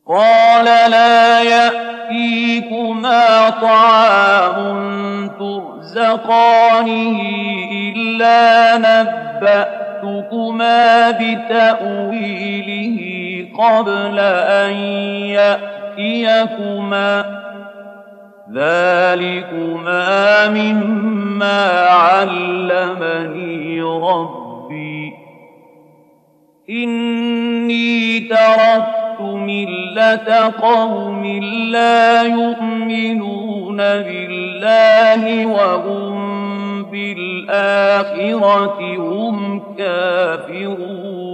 قال لا يأتيكما طعام ترزقانه إلا نبأتكما بتأويله قبل أن يأتيكما ذلكما مما علمني ربي إني تركت ملة قوم لا يؤمنون بالله وهم بالآخرة هم كافرون